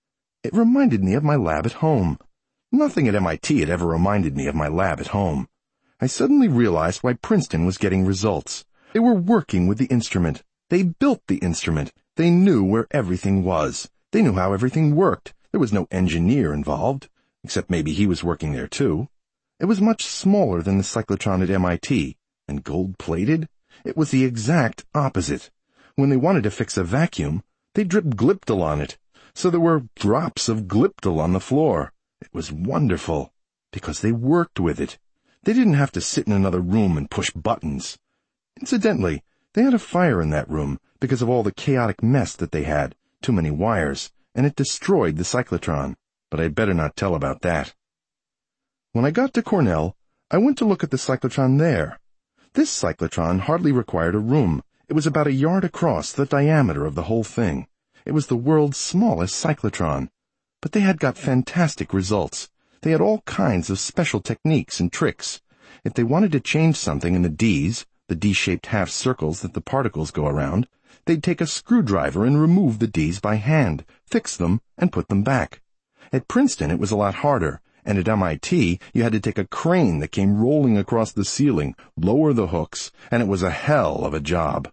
It reminded me of my lab at home. Nothing at M I T had ever reminded me of my lab at home. I suddenly realized why Princeton was getting results. They were working with the instrument. They built the instrument. They knew where everything was. They knew how everything worked. There was no engineer involved, except maybe he was working there too. It was much smaller than the cyclotron at M I T, and gold-plated? It was the exact opposite. When they wanted to fix a vacuum, they dripped Gliptal on it, so there were drops of Gliptal on the floor. It was wonderful, because they worked with it. They didn't have to sit in another room and push buttons. Incidentally, they had a fire in that room because of all the chaotic mess that they had, too many wires, and it destroyed the cyclotron, but I'd better not tell about that. When I got to Cornell, I went to look at the cyclotron there. This cyclotron hardly required a room. It was about a yard across, the diameter of the whole thing. It was the world's smallest cyclotron. But they had got fantastic results. They had all kinds of special techniques and tricks. If they wanted to change something in the Ds, the D-shaped half circles that the particles go around, they'd take a screwdriver and remove the Ds by hand, fix them, and put them back. At Princeton, it was a lot harder, and at M I T, you had to take a crane that came rolling across the ceiling, lower the hooks, and it was a hell of a job.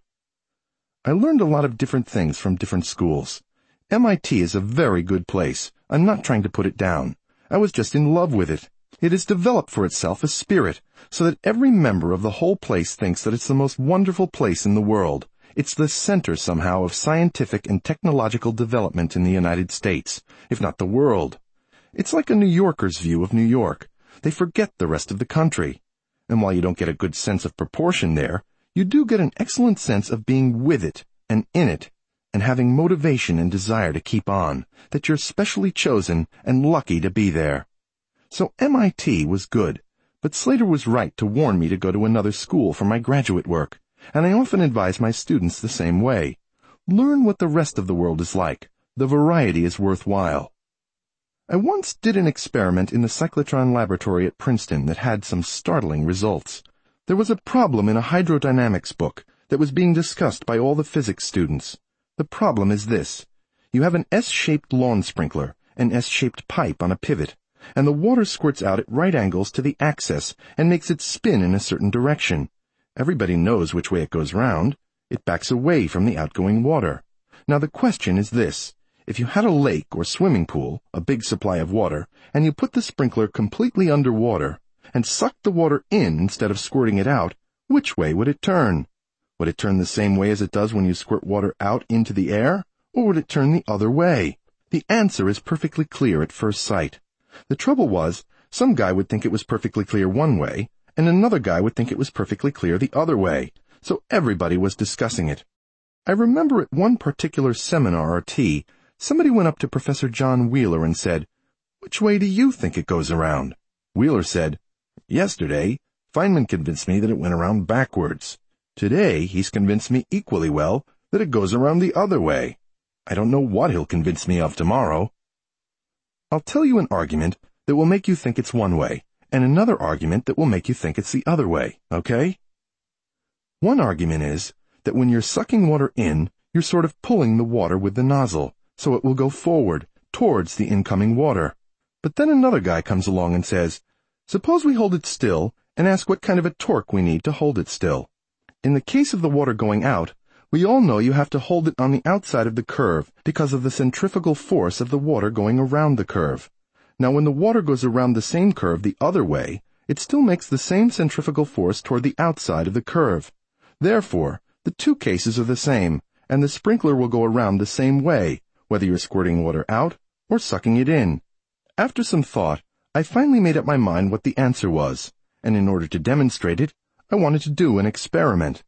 I learned a lot of different things from different schools. M I T is a very good place. I'm not trying to put it down. I was just in love with it. It has developed for itself a spirit, so that every member of the whole place thinks that it's the most wonderful place in the world. It's the center somehow of scientific and technological development in the United States, if not the world. It's like a New Yorker's view of New York. They forget the rest of the country. And while you don't get a good sense of proportion there, you do get an excellent sense of being with it and in it, and having motivation and desire to keep on, that you're specially chosen and lucky to be there. So M I T was good, but Slater was right to warn me to go to another school for my graduate work, and I often advise my students the same way. Learn what the rest of the world is like. The variety is worthwhile. I once did an experiment in the cyclotron laboratory at Princeton that had some startling results. There was a problem in a hydrodynamics book that was being discussed by all the physics students. The problem is this. You have an S-shaped lawn sprinkler, an S-shaped pipe on a pivot, and the water squirts out at right angles to the axis and makes it spin in a certain direction. Everybody knows which way it goes round. It backs away from the outgoing water. Now the question is this. If you had a lake or swimming pool, a big supply of water, and you put the sprinkler completely underwater and sucked the water in instead of squirting it out, which way would it turn? Would it turn the same way as it does when you squirt water out into the air, or would it turn the other way? The answer is perfectly clear at first sight. The trouble was, some guy would think it was perfectly clear one way, and another guy would think it was perfectly clear the other way, so everybody was discussing it. I remember at one particular seminar or tea, somebody went up to Professor John Wheeler and said, "Which way do you think it goes around?" Wheeler said, "Yesterday, Feynman convinced me that it went around backwards. Today, he's convinced me equally well that it goes around the other way. I don't know what he'll convince me of tomorrow." I'll tell you an argument that will make you think it's one way, and another argument that will make you think it's the other way, okay? One argument is that when you're sucking water in, you're sort of pulling the water with the nozzle, so it will go forward, towards the incoming water. But then another guy comes along and says, "Suppose we hold it still and ask what kind of a torque we need to hold it still. In the case of the water going out, We all know you have to hold it on the outside of the curve because of the centrifugal force of the water going around the curve. Now, when the water goes around the same curve the other way, it still makes the same centrifugal force toward the outside of the curve. Therefore, the two cases are the same, and the sprinkler will go around the same way, whether you're squirting water out or sucking it in. After some thought, I finally made up my mind what the answer was, and in order to demonstrate it, I wanted to do an experiment.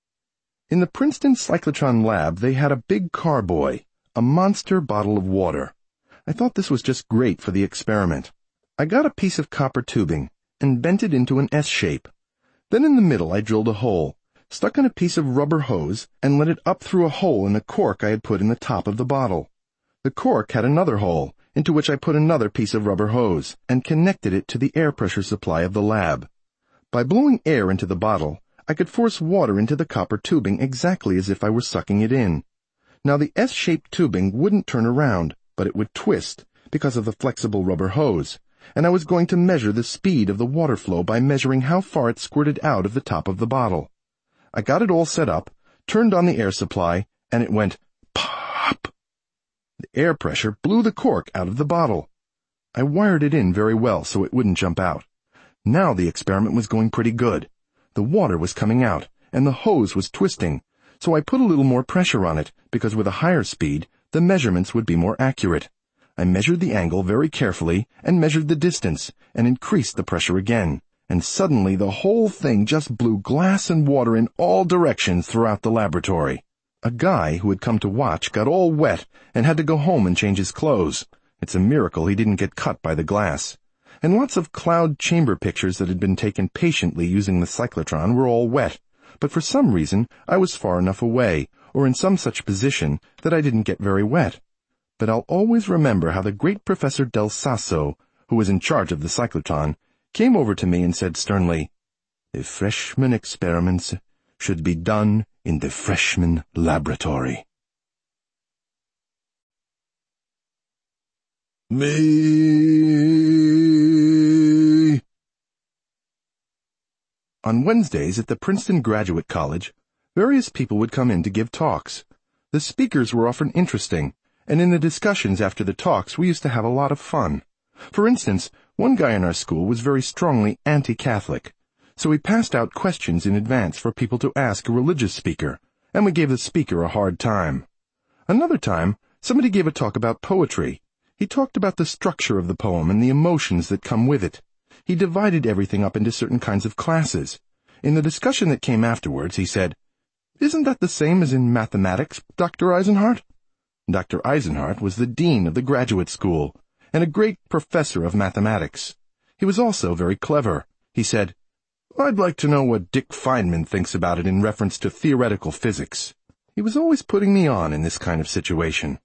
In the Princeton cyclotron lab, they had a big carboy, a monster bottle of water. I thought this was just great for the experiment. I got a piece of copper tubing and bent it into an S shape. Then in the middle I drilled a hole, stuck in a piece of rubber hose, and let it up through a hole in the cork I had put in the top of the bottle. The cork had another hole, into which I put another piece of rubber hose, and connected it to the air pressure supply of the lab. By blowing air into the bottle, I could force water into the copper tubing exactly as if I were sucking it in. Now the S-shaped tubing wouldn't turn around, but it would twist, because of the flexible rubber hose, and I was going to measure the speed of the water flow by measuring how far it squirted out of the top of the bottle. I got it all set up, turned on the air supply, and it went pop. The air pressure blew the cork out of the bottle. I wired it in very well so it wouldn't jump out. Now the experiment was going pretty good. The water was coming out, and the hose was twisting, so I put a little more pressure on it, because with a higher speed, the measurements would be more accurate. I measured the angle very carefully, and measured the distance, and increased the pressure again, and suddenly the whole thing just blew glass and water in all directions throughout the laboratory. A guy who had come to watch got all wet and had to go home and change his clothes. It's a miracle he didn't get cut by the glass. And lots of cloud chamber pictures that had been taken patiently using the cyclotron were all wet, but for some reason I was far enough away, or in some such position, that I didn't get very wet. But I'll always remember how the great Professor Del Sasso, who was in charge of the cyclotron, came over to me and said sternly, "The freshman experiments should be done in the freshman laboratory." Me. On Wednesdays at the Princeton Graduate College, various people would come in to give talks. The speakers were often interesting, and in the discussions after the talks we used to have a lot of fun. For instance, one guy in our school was very strongly anti-Catholic, so we passed out questions in advance for people to ask a religious speaker, and we gave the speaker a hard time. Another time, somebody gave a talk about poetry. He talked about the structure of the poem and the emotions that come with it. He divided everything up into certain kinds of classes. In the discussion that came afterwards, he said, "Isn't that the same as in mathematics, Doctor Eisenhart?" Doctor Eisenhart was the dean of the graduate school, and a great professor of mathematics. He was also very clever. He said, "I'd like to know what Dick Feynman thinks about it in reference to theoretical physics." He was always putting me on in this kind of situation.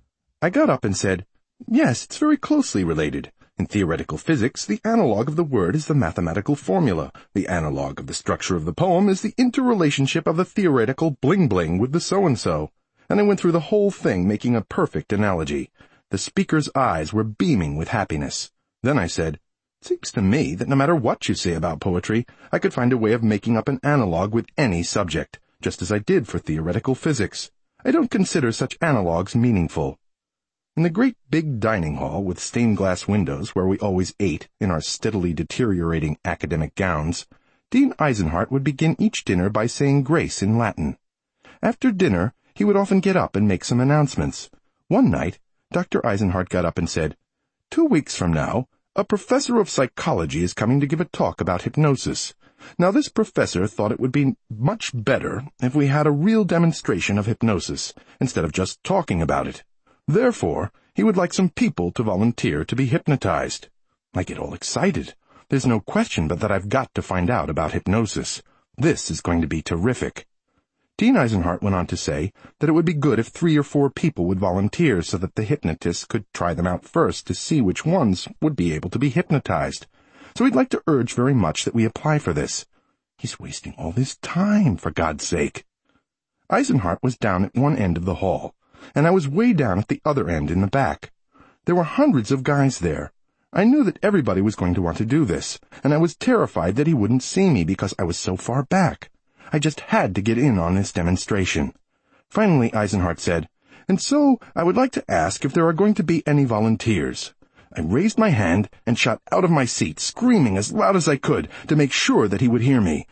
I got up and said, "Yes, it's very closely related. In theoretical physics, the analog of the word is the mathematical formula. The analog of the structure of the poem is the interrelationship of the theoretical bling-bling with the so-and-so." And I went through the whole thing, making a perfect analogy. The speaker's eyes were beaming with happiness. Then I said, "It seems to me that no matter what you say about poetry, I could find a way of making up an analog with any subject, just as I did for theoretical physics. I don't consider such analogs meaningful." In the great big dining hall with stained glass windows where we always ate in our steadily deteriorating academic gowns, Dean Eisenhart would begin each dinner by saying grace in Latin. After dinner, he would often get up and make some announcements. One night, Doctor Eisenhart got up and said, "Two weeks from now, a professor of psychology is coming to give a talk about hypnosis. Now this professor thought it would be much better if we had a real demonstration of hypnosis, instead of just talking about it. Therefore, he would like some people to volunteer to be hypnotized." I get all excited. There's no question but that I've got to find out about hypnosis. This is going to be terrific. Dean Eisenhart went on to say that it would be good if three or four people would volunteer so that the hypnotist could try them out first to see which ones would be able to be hypnotized. So he'd like to urge very much that we apply for this. He's wasting all this time, for God's sake. Eisenhart was down at one end of the hall, and I was way down at the other end in the back. There were hundreds of guys there. I knew that everybody was going to want to do this, and I was terrified that he wouldn't see me because I was so far back. I just had to get in on this demonstration. Finally, Eisenhart said, "And so I would like to ask if there are going to be any volunteers." I raised my hand and shot out of my seat, screaming as loud as I could to make sure that he would hear me.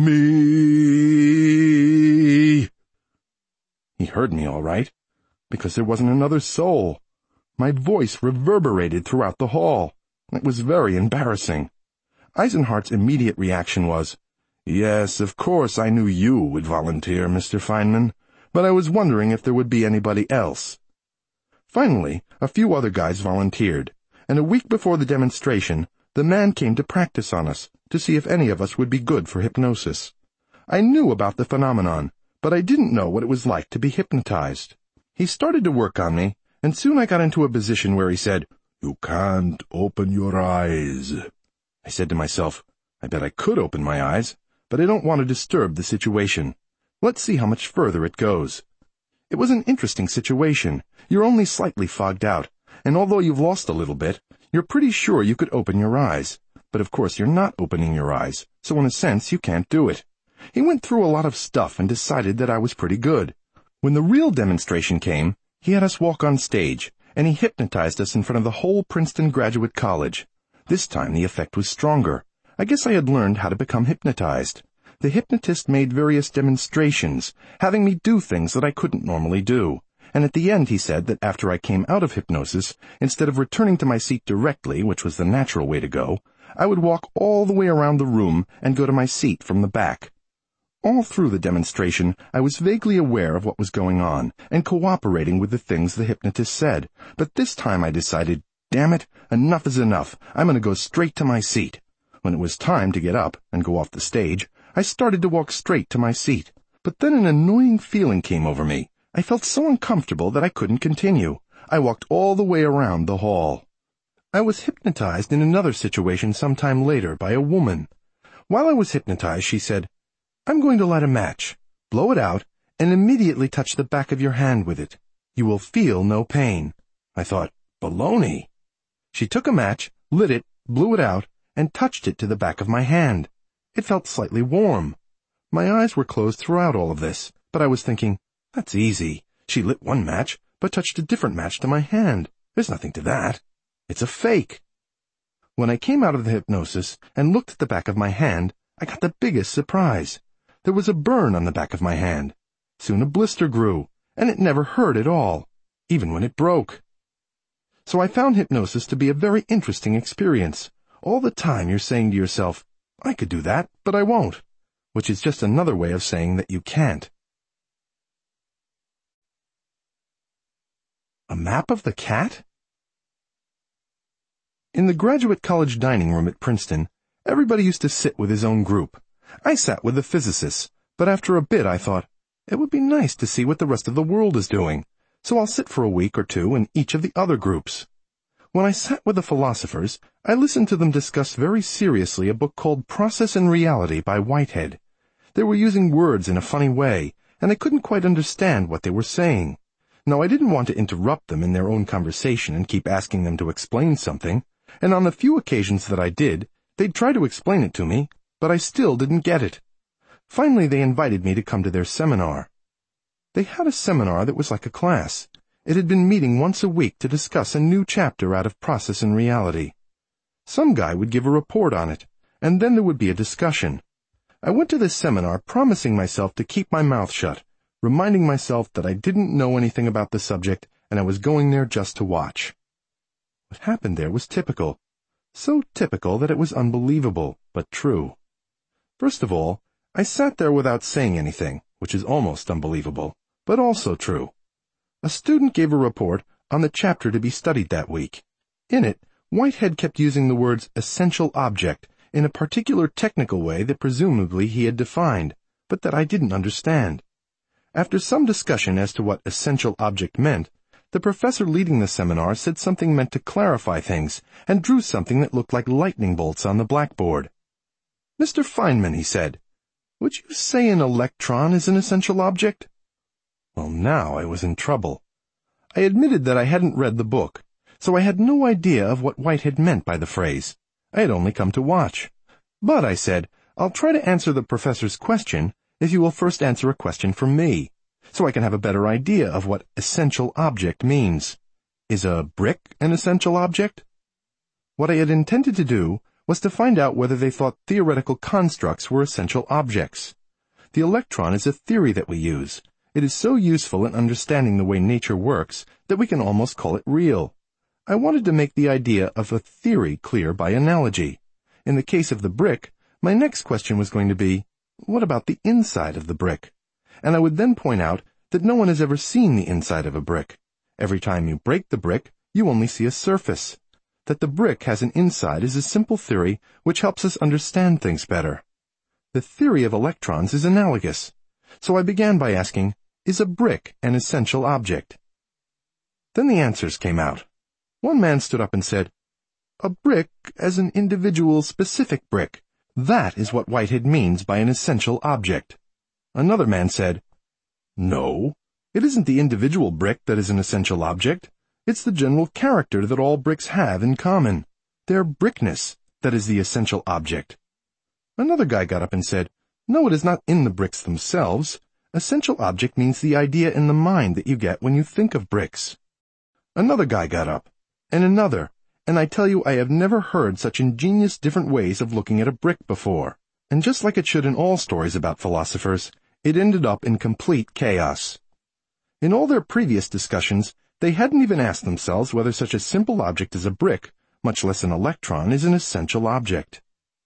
Me! He heard me all right, because there wasn't another soul. My voice reverberated throughout the hall. It was very embarrassing. Eisenhart's immediate reaction was, "Yes, of course I knew you would volunteer, Mister Feynman, but I was wondering if there would be anybody else." Finally, a few other guys volunteered, and a week before the demonstration, the man came to practice on us to see if any of us would be good for hypnosis. I knew about the phenomenon, but I didn't know what it was like to be hypnotized. He started to work on me, and soon I got into a position where he said, "You can't open your eyes." I said to myself, I bet I could open my eyes, but I don't want to disturb the situation. Let's see how much further it goes. It was an interesting situation. You're only slightly fogged out, and although you've lost a little bit, you're pretty sure you could open your eyes. But of course you're not opening your eyes, so in a sense you can't do it. He went through a lot of stuff and decided that I was pretty good. When the real demonstration came, he had us walk on stage, and he hypnotized us in front of the whole Princeton Graduate College. This time the effect was stronger. I guess I had learned how to become hypnotized. The hypnotist made various demonstrations, having me do things that I couldn't normally do. And at the end he said that after I came out of hypnosis, instead of returning to my seat directly, which was the natural way to go, I would walk all the way around the room and go to my seat from the back. All through the demonstration, I was vaguely aware of what was going on and cooperating with the things the hypnotist said. But this time I decided, damn it, enough is enough. I'm going to go straight to my seat. When it was time to get up and go off the stage, I started to walk straight to my seat. But then an annoying feeling came over me. I felt so uncomfortable that I couldn't continue. I walked all the way around the hall. I was hypnotized in another situation some time later by a woman. While I was hypnotized, she said, "I'm going to light a match, blow it out, and immediately touch the back of your hand with it. You will feel no pain." I thought, baloney. She took a match, lit it, blew it out, and touched it to the back of my hand. It felt slightly warm. My eyes were closed throughout all of this, but I was thinking, that's easy. She lit one match, but touched a different match to my hand. There's nothing to that. It's a fake. When I came out of the hypnosis and looked at the back of my hand, I got the biggest surprise. There was a burn on the back of my hand. Soon a blister grew, and it never hurt at all, even when it broke. So I found hypnosis to be a very interesting experience. All the time you're saying to yourself, I could do that, but I won't, which is just another way of saying that you can't. A map of the cat? In the graduate college dining room at Princeton, everybody used to sit with his own group. I sat with the physicists, but after a bit I thought, it would be nice to see what the rest of the world is doing, so I'll sit for a week or two in each of the other groups. When I sat with the philosophers, I listened to them discuss very seriously a book called Process and Reality by Whitehead. They were using words in a funny way, and I couldn't quite understand what they were saying. Now, I didn't want to interrupt them in their own conversation and keep asking them to explain something, and on the few occasions that I did, they'd try to explain it to me, but I still didn't get it. Finally, they invited me to come to their seminar. They had a seminar that was like a class. It had been meeting once a week to discuss a new chapter out of Process and Reality. Some guy would give a report on it, and then there would be a discussion. I went to this seminar promising myself to keep my mouth shut, reminding myself that I didn't know anything about the subject and I was going there just to watch. What happened there was typical. So typical that it was unbelievable, but true. First of all, I sat there without saying anything, which is almost unbelievable, but also true. A student gave a report on the chapter to be studied that week. In it, Whitehead kept using the words essential object in a particular technical way that presumably he had defined, but that I didn't understand. After some discussion as to what essential object meant, the professor leading the seminar said something meant to clarify things and drew something that looked like lightning bolts on the blackboard. "Mister Feynman," he said, "would you say an electron is an essential object?" Well, now I was in trouble. I admitted that I hadn't read the book, so I had no idea of what Whitehead meant by the phrase. I had only come to watch. But, I said, I'll try to answer the professor's question if you will first answer a question for me. so I can have a better idea of what essential object means. Is a brick an essential object? What I had intended to do was to find out whether they thought theoretical constructs were essential objects. The electron is a theory that we use. It is so useful in understanding the way nature works that we can almost call it real. I wanted to make the idea of a theory clear by analogy. In the case of the brick, my next question was going to be, what about the inside of the brick? And I would then point out that no one has ever seen the inside of a brick. Every time you break the brick, you only see a surface. That the brick has an inside is a simple theory which helps us understand things better. The theory of electrons is analogous. So I began by asking, is a brick an essential object? Then the answers came out. One man stood up and said, a brick as an individual specific brick. That is what Whitehead means by an essential object. Another man said, no, it isn't the individual brick that is an essential object. It's the general character that all bricks have in common. Their brickness that is the essential object. Another guy got up and said, no, it is not in the bricks themselves. Essential object means the idea in the mind that you get when you think of bricks. Another guy got up, and another, and I tell you I have never heard such ingenious different ways of looking at a brick before. And just like it should in all stories about philosophers, it ended up in complete chaos. In all their previous discussions, they hadn't even asked themselves whether such a simple object as a brick, much less an electron, is an essential object.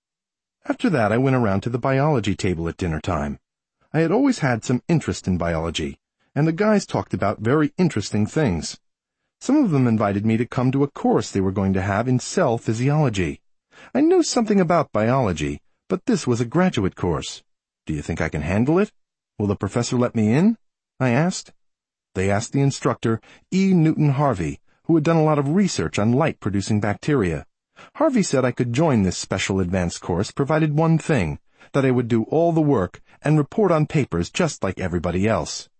After that, I went around to the biology table at dinner time. I had always had some interest in biology, and the guys talked about very interesting things. Some of them invited me to come to a course they were going to have in cell physiology. I knew something about biology, but this was a graduate course. Do you think I can handle it? Will the professor let me in? I asked. They asked the instructor, E. Newton Harvey, who had done a lot of research on light-producing bacteria. Harvey said I could join this special advanced course provided one thing, that I would do all the work and report on papers just like everybody else.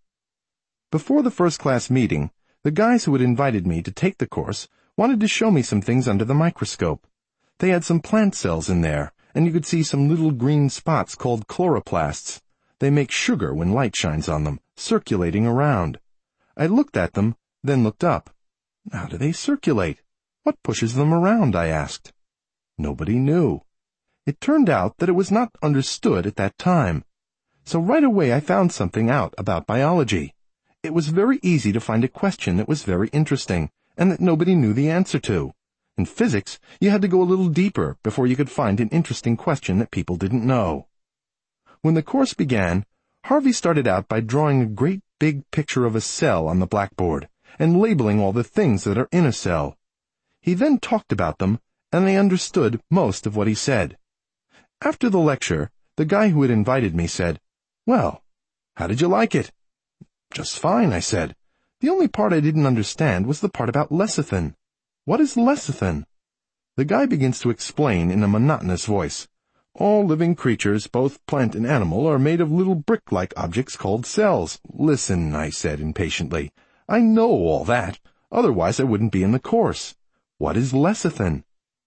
Before the first-class meeting, the guys who had invited me to take the course wanted to show me some things under the microscope. They had some plant cells in there, and you could see some little green spots called chloroplasts. They make sugar when light shines on them, circulating around. I looked at them, then looked up. How do they circulate? What pushes them around? I asked. Nobody knew. It turned out that it was not understood at that time. So right away I found something out about biology. It was very easy to find a question that was very interesting, and that nobody knew the answer to. In physics, you had to go a little deeper before you could find an interesting question that people didn't know. When the course began, Harvey started out by drawing a great big picture of a cell on the blackboard, and labeling all the things that are in a cell. He then talked about them, and I understood most of what he said. After the lecture, the guy who had invited me said, "Well, how did you like it?" "Just fine," I said. The only part I didn't understand was the part about lecithin. What is lecithin? The guy begins to explain in a monotonous voice. All living creatures, both plant and animal, are made of little brick-like objects called cells. Listen, I said impatiently. I know all that. Otherwise I wouldn't be in the course. What is lecithin?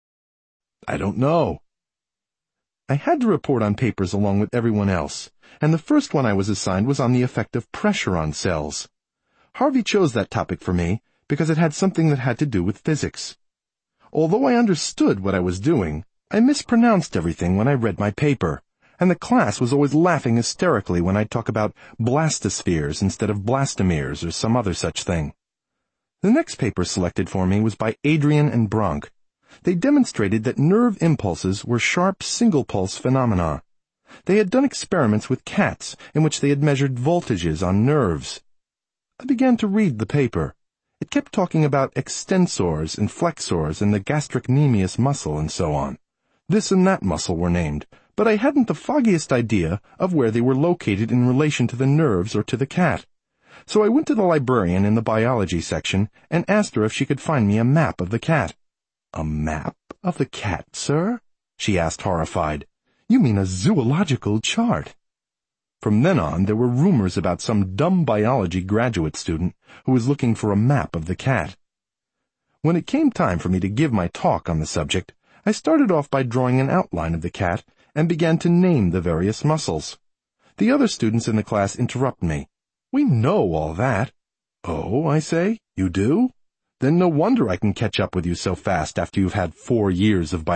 I don't know. I had to report on papers along with everyone else, and the first one I was assigned was on the effect of pressure on cells. Harvey chose that topic for me because it had something that had to do with physics. Although I understood what I was doing, I mispronounced everything when I read my paper, and the class was always laughing hysterically when I'd talk about blastospheres instead of blastomeres or some other such thing. The next paper selected for me was by Adrian and Bronk. They demonstrated that nerve impulses were sharp single-pulse phenomena. They had done experiments with cats in which they had measured voltages on nerves. I began to read the paper. It kept talking about extensors and flexors and the gastrocnemius muscle and so on. This and that muscle were named, but I hadn't the foggiest idea of where they were located in relation to the nerves or to the cat. So I went to the librarian in the biology section and asked her if she could find me a map of the cat. "A map of the cat, sir?" she asked, horrified. "You mean a zoological chart." From then on, there were rumors about some dumb biology graduate student who was looking for a map of the cat. When it came time for me to give my talk on the subject, I started off by drawing an outline of the cat and began to name the various muscles. The other students in the class interrupted me. We know all that. Oh, I say, you do? Then no wonder I can catch up with you so fast after you've had four years of